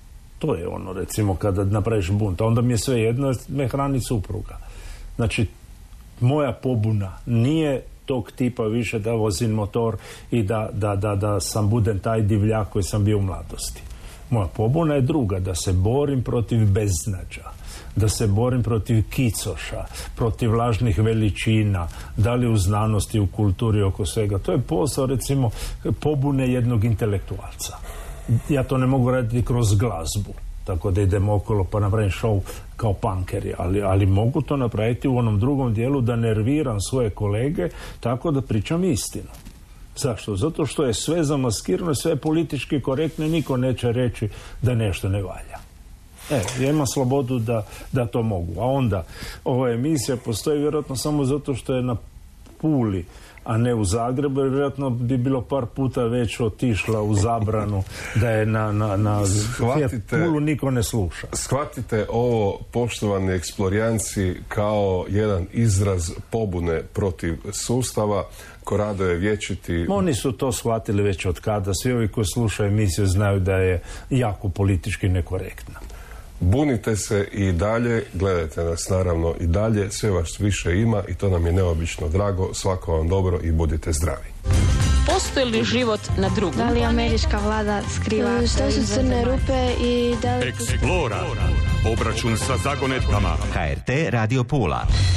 To je ono, recimo, kada napraviš bunt. Onda mi je sve jedno, me hrani supruga. Znači, moja pobuna nije tog tipa više da vozim motor i da sam budem taj divljak koji sam bio u mladosti. Moja pobuna je druga, da se borim protiv beznađa, da se borim protiv kicoša, protiv lažnih veličina, da li u znanosti, u kulturi, oko svega. To je posao, recimo, pobune jednog intelektualca. Ja to ne mogu raditi kroz glazbu, tako da idem okolo pa napravim show kao punkeri, ali mogu to napraviti u onom drugom dijelu, da nerviram svoje kolege tako da pričam istinu. Zašto? Zato što je sve zamaskirano, sve je politički korektno i niko neće reći da nešto ne valja. Ja imam slobodu da to mogu. A onda, ova emisija postoji vjerojatno samo zato što je na Puli, a ne u Zagrebu, jer vjerojatno bi bilo par puta već otišla u zabranu da je na Pulu niko ne sluša. Shvatite ovo, poštovani eksplorijanci, kao jedan izraz pobune protiv sustava. Korado je vječiti... Oni su to shvatili već od kada. Svi ovi koji slušaju emisiju znaju da je jako politički nekorektna. Bunite se i dalje, gledajte nas naravno i dalje, sve vas više ima i to nam je neobično drago. Svako vam dobro i budite zdravi. Postoji li život na drugom? Da li američka vlada skriva? Što su crne rupe i da li... Explora. Obračun sa zagonetkama. HRT Radio Pula.